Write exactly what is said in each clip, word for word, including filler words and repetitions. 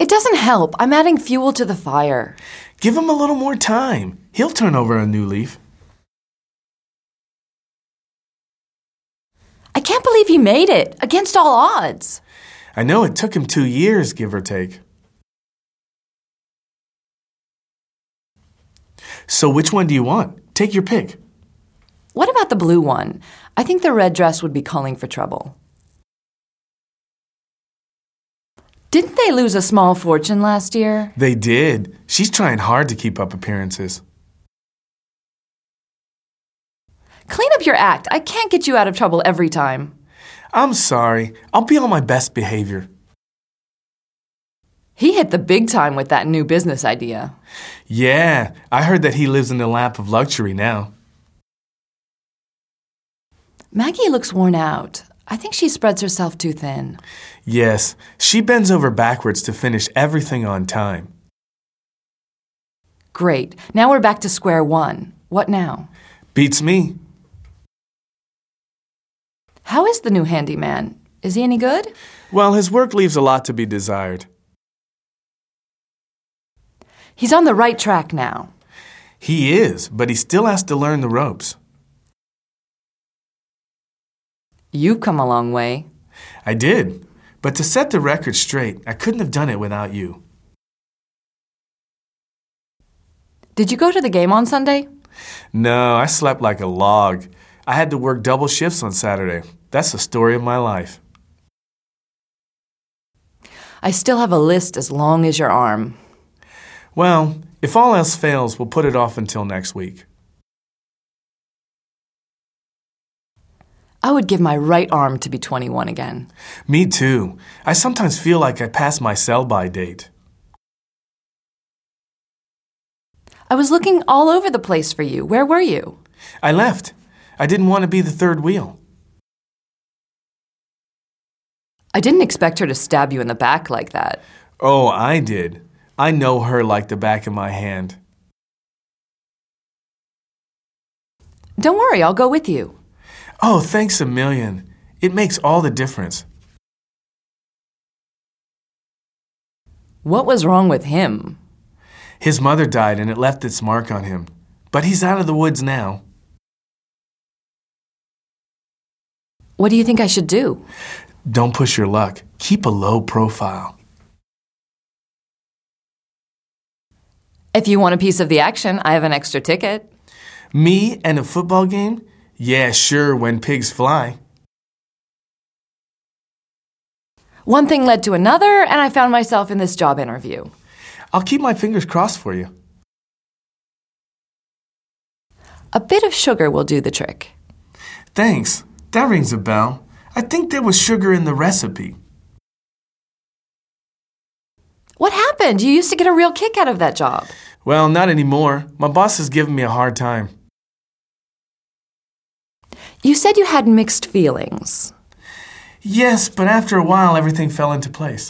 It doesn't help. I'm adding fuel to the fire. Give him a little more time. He'll turn over a new leaf. I can't believe he made it, against all odds. I know it took him two years, give or take. So which one do you want? Take your pick. What about the blue one? I think the red dress would be calling for trouble. Didn't they lose a small fortune last year? They did. She's trying hard to keep up appearances. Clean up your act. I can't get you out of trouble every time. I'm sorry. I'll be on my best behavior. He hit the big time with that new business idea. Yeah, I heard that he lives in the lap of luxury now. Maggie looks worn out. I think she spreads herself too thin. Yes, she bends over backwards to finish everything on time. Great. Now we're back to square one. What now? Beats me. How is the new handyman? Is he any good? Well, his work leaves a lot to be desired. He's on the right track now. He is, but he still has to learn the ropes. You've come a long way. I did, but to set the record straight, I couldn't have done it without you. Did you go to the game on Sunday? No, I slept like a log. I had to work double shifts on Saturday. That's the story of my life. I still have a list as long as your arm. Well, if all else fails, we'll put it off until next week. I would give my right arm to be twenty-one again. Me too. I sometimes feel like I passed my sell-by date. I was looking all over the place for you. Where were you? I left. I didn't want to be the third wheel. I didn't expect her to stab you in the back like that. Oh, I did. I know her like the back of my hand. Don't worry, I'll go with you. Oh, thanks a million. It makes all the difference. What was wrong with him? His mother died and it left its mark on him. But he's out of the woods now. What do you think I should do? Don't push your luck. Keep a low profile. If you want a piece of the action, I have an extra ticket. Me and a football game? Yeah, sure, when pigs fly. One thing led to another, and I found myself in this job interview. I'll keep my fingers crossed for you. A bit of sugar will do the trick. Thanks. That rings a bell. I think there was sugar in the recipe. What happened? You used to get a real kick out of that job. Well, not anymore. My boss is giving me a hard time. You said you had mixed feelings. Yes, but after a while, everything fell into place.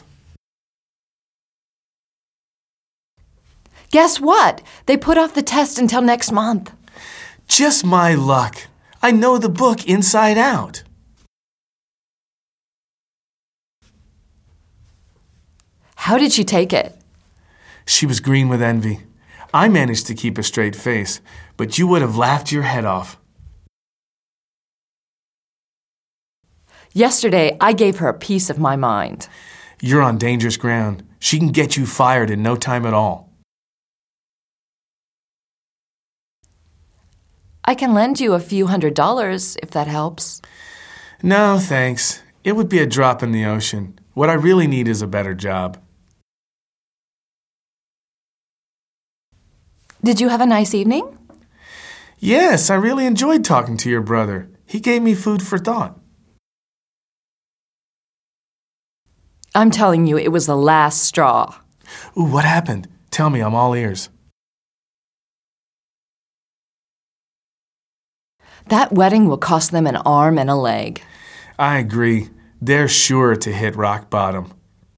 Guess what? They put off the test until next month. Just my luck. I know the book inside out. How did she take it? She was green with envy. I managed to keep a straight face, but you would have laughed your head off. Yesterday, I gave her a piece of my mind. You're on dangerous ground. She can get you fired in no time at all. I can lend you a few hundred dollars, if that helps. No, thanks. It would be a drop in the ocean. What I really need is a better job. Did you have a nice evening? Yes, I really enjoyed talking to your brother. He gave me food for thought. I'm telling you, it was the last straw. Ooh, what happened? Tell me, I'm all ears. That wedding will cost them an arm and a leg. I agree. They're sure to hit rock bottom.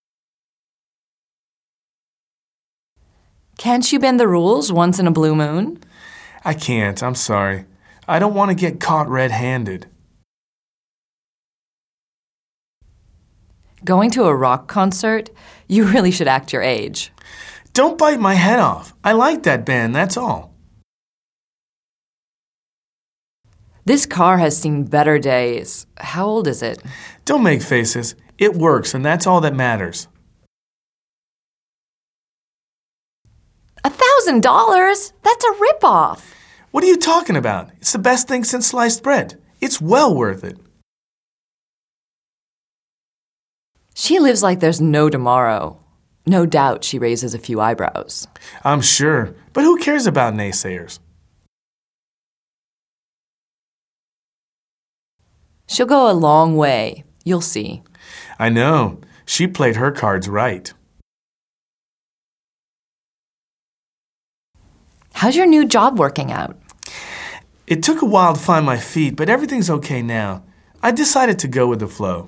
Can't you bend the rules once in a blue moon? I can't, I'm sorry. I don't want to get caught red-handed. Going to a rock concert? You really should act your age. Don't bite my head off. I like that band, that's all. This car has seen better days. How old is it? Don't make faces. It works, and that's all that matters. A thousand dollars? That's a ripoff. What are you talking about? It's the best thing since sliced bread. It's well worth it. She lives like there's no tomorrow. No doubt she raises a few eyebrows. I'm sure, but who cares about naysayers? She'll go a long way. You'll see. I know. She played her cards right. How's your new job working out? It took a while to find my feet, but everything's okay now. I decided to go with the flow.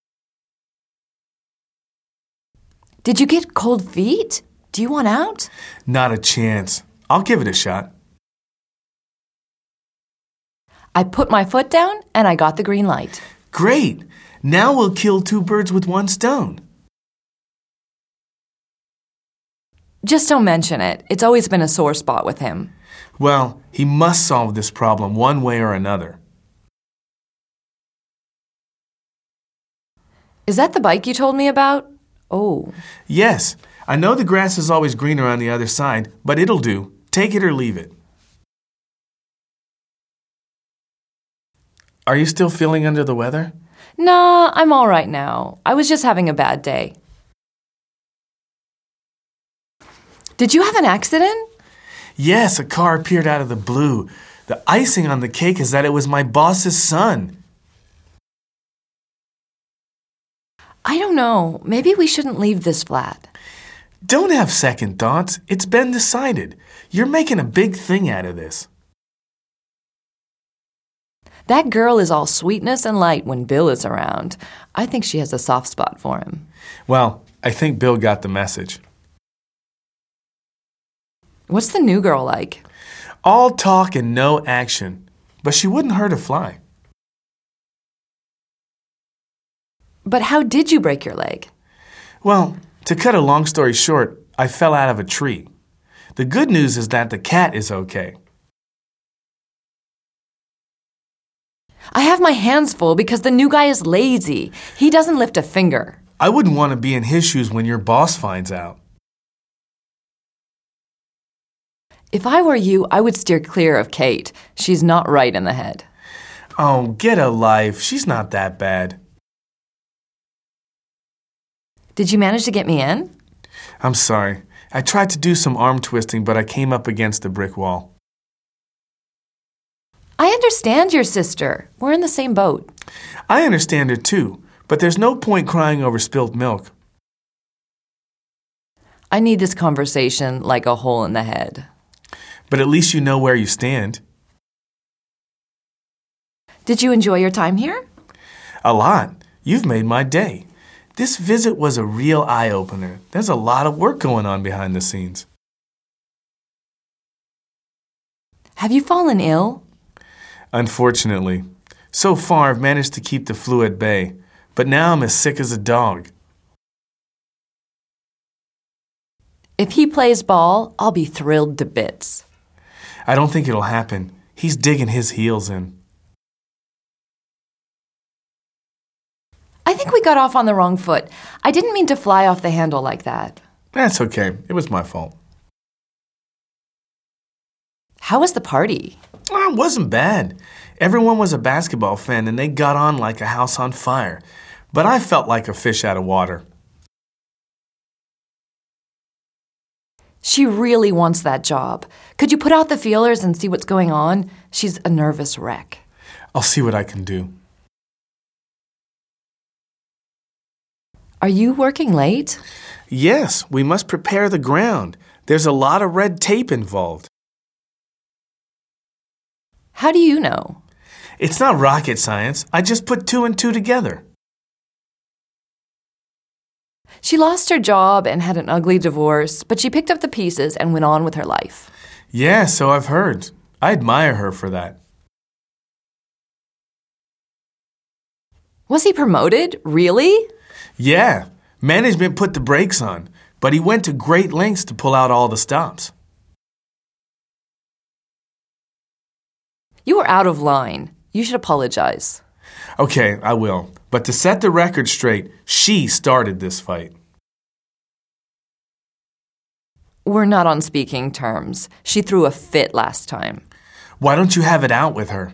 Did you get cold feet? Do you want out? Not a chance. I'll give it a shot. I put my foot down and I got the green light. Great! Now we'll kill two birds with one stone. Just don't mention it. It's always been a sore spot with him. Well, he must solve this problem one way or another. Is that the bike you told me about? Oh. Yes, I know the grass is always greener on the other side, but it'll do. Take it or leave it. Are you still feeling under the weather? Nah, I'm all right now. I was just having a bad day. Did you have an accident? Yes, a car appeared out of the blue. The icing on the cake is that it was my boss's son. I don't know. Maybe we shouldn't leave this flat. Don't have second thoughts. It's been decided. You're making a big thing out of this. That girl is all sweetness and light when Bill is around. I think she has a soft spot for him. Well, I think Bill got the message. What's the new girl like? All talk and no action, but she wouldn't hurt a fly. But how did you break your leg? Well, to cut a long story short, I fell out of a tree. The good news is that the cat is okay. I have my hands full because the new guy is lazy. He doesn't lift a finger. I wouldn't want to be in his shoes when your boss finds out. If I were you, I would steer clear of Kate. She's not right in the head. Oh, get a life. She's not that bad. Did you manage to get me in? I'm sorry. I tried to do some arm twisting, but I came up against the brick wall. I understand your sister. We're in the same boat. I understand her too, but there's no point crying over spilt milk. I need this conversation like a hole in the head. But at least you know where you stand. Did you enjoy your time here? A lot. You've made my day. This visit was a real eye-opener. There's a lot of work going on behind the scenes. Have you fallen ill? Unfortunately. So far, I've managed to keep the flu at bay, but now I'm as sick as a dog. If he plays ball, I'll be thrilled to bits. I don't think it'll happen. He's digging his heels in. I think we got off on the wrong foot. I didn't mean to fly off the handle like that. That's okay. It was my fault. How was the party? Well, it wasn't bad. Everyone was a basketball fan and they got on like a house on fire. But I felt like a fish out of water. She really wants that job. Could you put out the feelers and see what's going on? She's a nervous wreck. I'll see what I can do. Are you working late? Yes, we must prepare the ground. There's a lot of red tape involved. How do you know? It's not rocket science. I just put two and two together. She lost her job and had an ugly divorce, but she picked up the pieces and went on with her life. Yeah, so I've heard. I admire her for that. Was he promoted? Really? Yeah, management put the brakes on, but he went to great lengths to pull out all the stops. You were out of line. You should apologize. Okay, I will. But to set the record straight, she started this fight. We're not on speaking terms. She threw a fit last time. Why don't you have it out with her?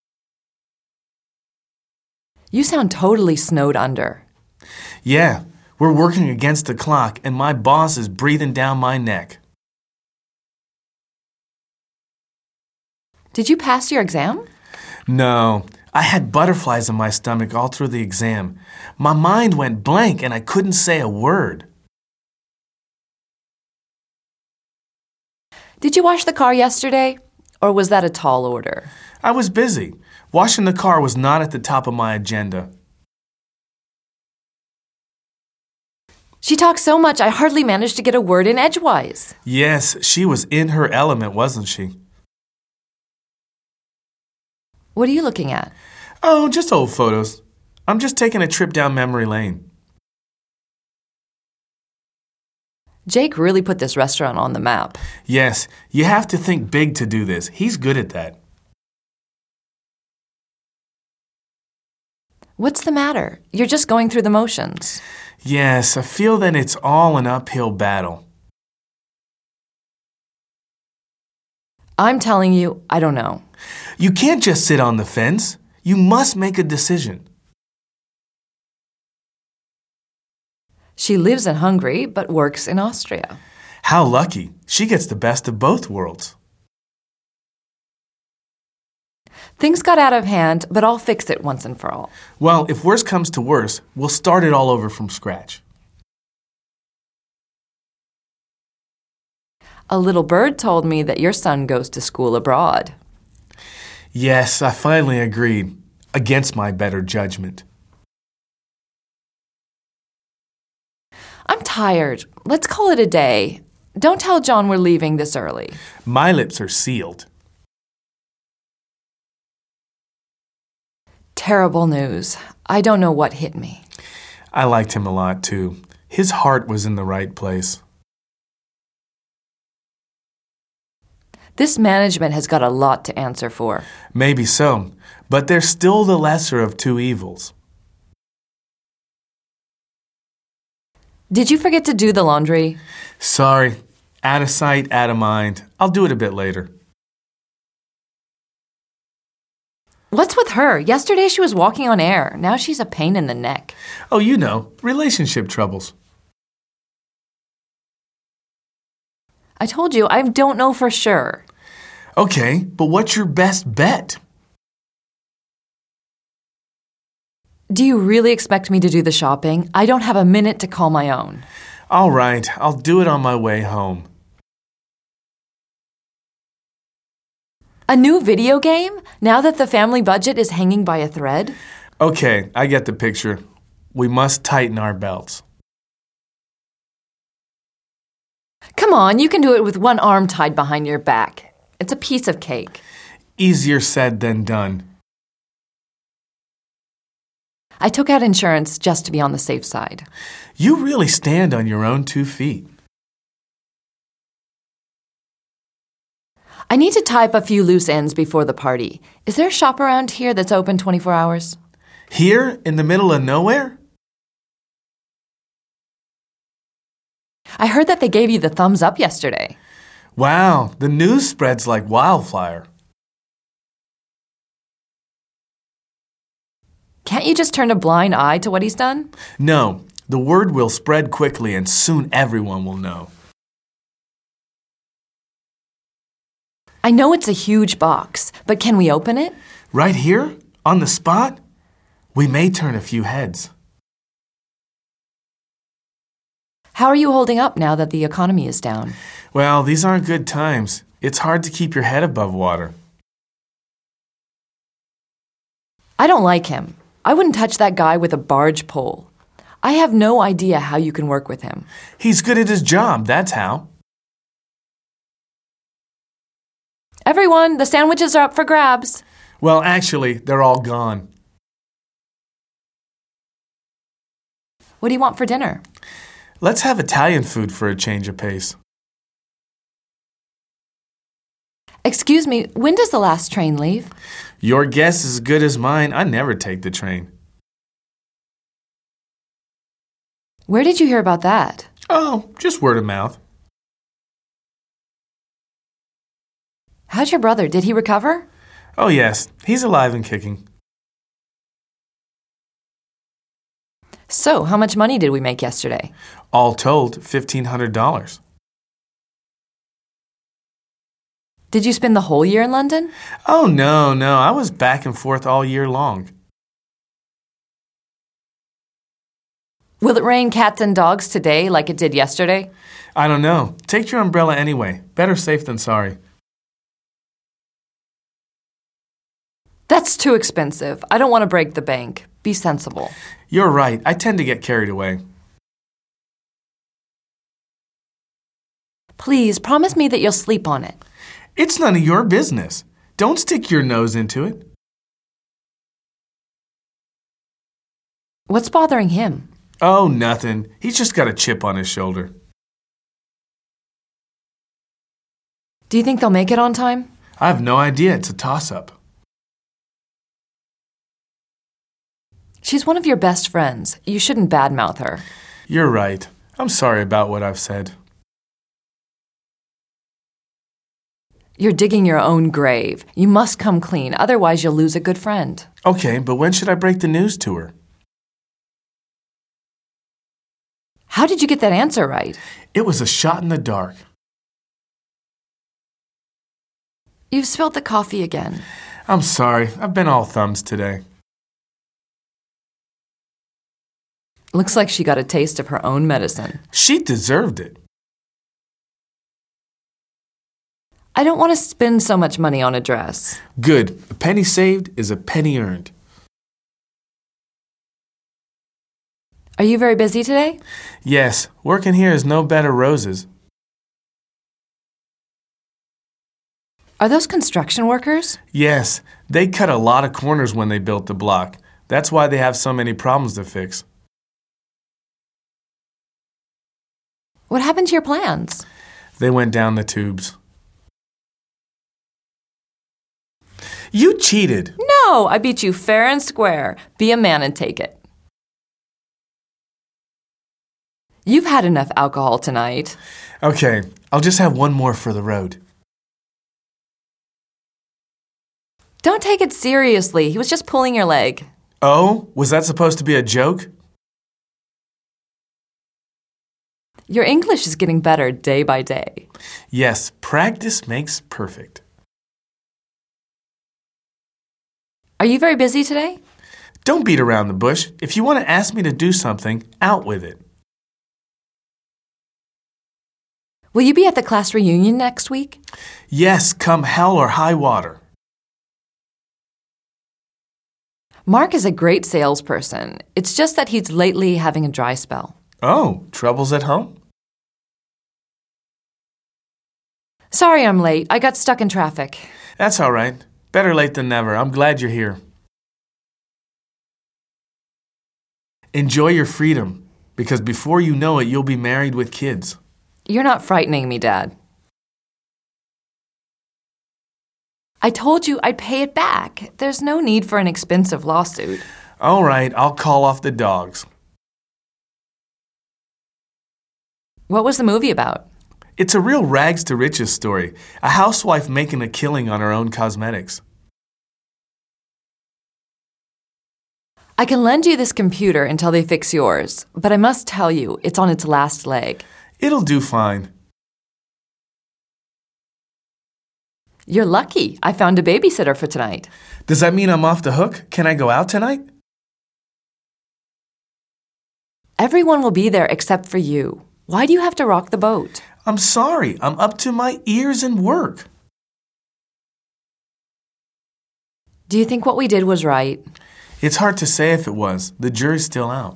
You sound totally snowed under. Yeah, we're working against the clock and my boss is breathing down my neck. Did you pass your exam? No, I had butterflies in my stomach all through the exam. My mind went blank and I couldn't say a word. Did you wash the car yesterday? Or was that a tall order? I was busy. Washing the car was not at the top of my agenda. She talked so much I hardly managed to get a word in edgewise. Yes, she was in her element, wasn't she? What are you looking at? Oh, just old photos. I'm just taking a trip down memory lane. Jake really put this restaurant on the map. Yes, you have to think big to do this. He's good at that. What's the matter? You're just going through the motions. Yes, I feel that it's all an uphill battle. I'm telling you, I don't know. You can't just sit on the fence. You must make a decision. She lives in Hungary but works in Austria. How lucky. She gets the best of both worlds. Things got out of hand, but I'll fix it once and for all. Well, if worse comes to worse, we'll start it all over from scratch. A little bird told me that your son goes to school abroad. Yes, I finally agreed, against my better judgment. I'm tired. Let's call it a day. Don't tell John we're leaving this early. My lips are sealed. Terrible news. I don't know what hit me. I liked him a lot, too. His heart was in the right place. This management has got a lot to answer for. Maybe so, but they're still the lesser of two evils. Did you forget to do the laundry? Sorry. Out of sight, out of mind. I'll do it a bit later. What's with her? Yesterday she was walking on air. Now she's a pain in the neck. Oh, you know, relationship troubles. I told you, I don't know for sure. Okay, but what's your best bet? Do you really expect me to do the shopping? I don't have a minute to call my own. All right, I'll do it on my way home. A new video game? Now that the family budget is hanging by a thread? Okay, I get the picture. We must tighten our belts. Come on, you can do it with one arm tied behind your back. It's a piece of cake. Easier said than done. I took out insurance just to be on the safe side. You really stand on your own two feet. I need to tie up a few loose ends before the party. Is there a shop around here that's open twenty-four hours? Here, in the middle of nowhere? I heard that they gave you the thumbs up yesterday. Wow, the news spreads like wildfire. Can't you just turn a blind eye to what he's done? No, the word will spread quickly and soon everyone will know. I know it's a huge box, but can we open it? Right here? On the spot? We may turn a few heads. How are you holding up now that the economy is down? Well, these aren't good times. It's hard to keep your head above water. I don't like him. I wouldn't touch that guy with a barge pole. I have no idea how you can work with him. He's good at his job, that's how. Everyone, the sandwiches are up for grabs. Well, actually, they're all gone. What do you want for dinner? Let's have Italian food for a change of pace. Excuse me, when does the last train leave? Your guess is as good as mine. I never take the train. Where did you hear about that? Oh, just word of mouth. How's your brother? Did he recover? Oh, yes. He's alive and kicking. So, how much money did we make yesterday? All told, fifteen hundred dollars. Did you spend the whole year in London? Oh, no, no. I was back and forth all year long. Will it rain cats and dogs today like it did yesterday? I don't know. Take your umbrella anyway. Better safe than sorry. That's too expensive. I don't want to break the bank. Be sensible. You're right. I tend to get carried away. Please, promise me that you'll sleep on it. It's none of your business. Don't stick your nose into it. What's bothering him? Oh, nothing. He's just got a chip on his shoulder. Do you think they'll make it on time? I have no idea. It's a toss-up. She's one of your best friends. You shouldn't badmouth her. You're right. I'm sorry about what I've said. You're digging your own grave. You must come clean, otherwise you'll lose a good friend. Okay, but when should I break the news to her? How did you get that answer right? It was a shot in the dark. You've spilled the coffee again. I'm sorry. I've been all thumbs today. Looks like she got a taste of her own medicine. She deserved it. I don't want to spend so much money on a dress. Good. A penny saved is a penny earned. Are you very busy today? Yes, working here is no bed of roses. Are those construction workers? Yes, they cut a lot of corners when they built the block. That's why they have so many problems to fix. What happened to your plans? They went down the tubes. You cheated. No, I beat you fair and square. Be a man and take it. You've had enough alcohol tonight. Okay, I'll just have one more for the road. Don't take it seriously. He was just pulling your leg. Oh, was that supposed to be a joke? Your English is getting better day by day. Yes, practice makes perfect. Are you very busy today? Don't beat around the bush. If you want to ask me to do something, out with it. Will you be at the class reunion next week? Yes, come hell or high water. Mark is a great salesperson. It's just that he's lately having a dry spell. Oh, troubles at home? Sorry I'm late. I got stuck in traffic. That's all right. Better late than never. I'm glad you're here. Enjoy your freedom, because before you know it, you'll be married with kids. You're not frightening me, Dad. I told you I'd pay it back. There's no need for an expensive lawsuit. All right, I'll call off the dogs. What was the movie about? It's a real rags to riches story. A housewife making a killing on her own cosmetics. I can lend you this computer until they fix yours, but I must tell you, it's on its last leg. It'll do fine. You're lucky. I found a babysitter for tonight. Does that mean I'm off the hook? Can I go out tonight? Everyone will be there except for you. Why do you have to rock the boat? I'm sorry. I'm up to my ears in work. Do you think what we did was right? It's hard to say if it was. The jury's still out.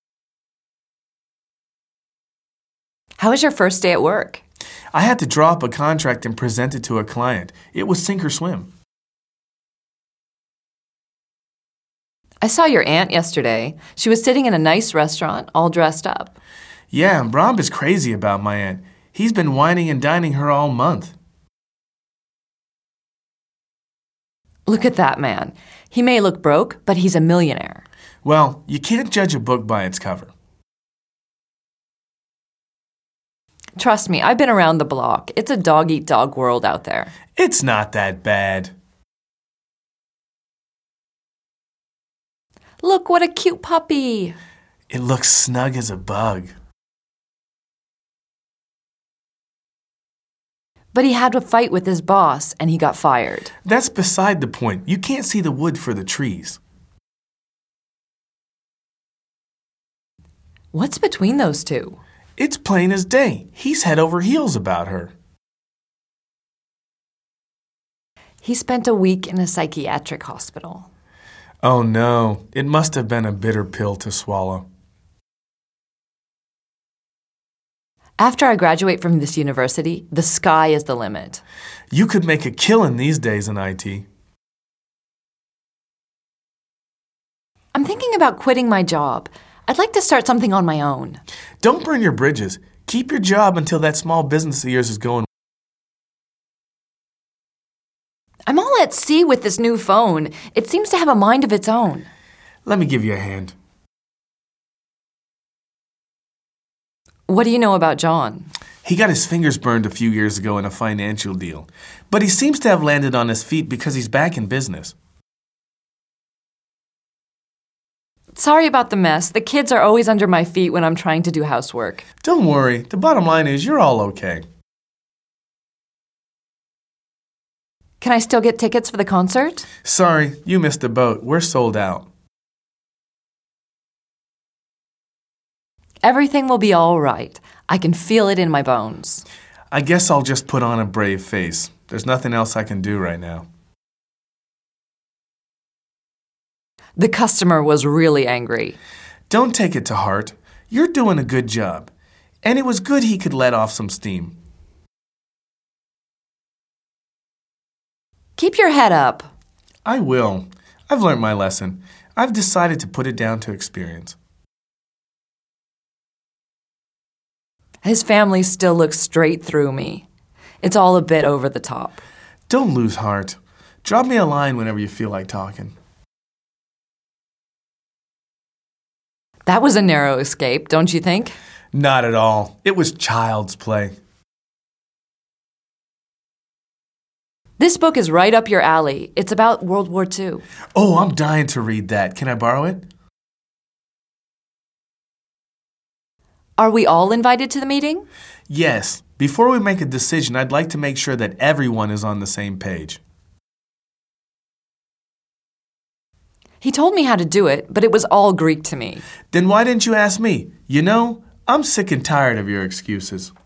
How was your first day at work? I had to draw up a contract and present it to a client. It was sink or swim. I saw your aunt yesterday. She was sitting in a nice restaurant, all dressed up. Yeah, Bram is crazy about my aunt. He's been whining and dining her all month. Look at that man. He may look broke, but he's a millionaire. Well, you can't judge a book by its cover. Trust me, I've been around the block. It's a dog-eat-dog world out there. It's not that bad. Look, what a cute puppy. It looks snug as a bug. But he had a fight with his boss, and he got fired. That's beside the point. You can't see the wood for the trees. What's between those two? It's plain as day. He's head over heels about her. He spent a week in a psychiatric hospital. Oh no, it must have been a bitter pill to swallow. After I graduate from this university, the sky is the limit. You could make a killing these days in I T. I'm thinking about quitting my job. I'd like to start something on my own. Don't burn your bridges. Keep your job until that small business of yours is going. I'm all at sea with this new phone. It seems to have a mind of its own. Let me give you a hand. What do you know about John? He got his fingers burned a few years ago in a financial deal, but he seems to have landed on his feet because he's back in business. Sorry about the mess. The kids are always under my feet when I'm trying to do housework. Don't worry. The bottom line is you're all okay. Can I still get tickets for the concert? Sorry, you missed the boat. We're sold out. Everything will be all right. I can feel it in my bones. I guess I'll just put on a brave face. There's nothing else I can do right now. The customer was really angry. Don't take it to heart. You're doing a good job. And it was good he could let off some steam. Keep your head up. I will. I've learned my lesson. I've decided to put it down to experience. His family still looks straight through me. It's all a bit over the top. Don't lose heart. Drop me a line whenever you feel like talking. That was a narrow escape, don't you think? Not at all. It was child's play. This book is right up your alley. It's about World War Two. Oh, I'm dying to read that. Can I borrow it? Are we all invited to the meeting? Yes. Before we make a decision, I'd like to make sure that everyone is on the same page. He told me how to do it, but it was all Greek to me. Then why didn't you ask me? You know, I'm sick and tired of your excuses.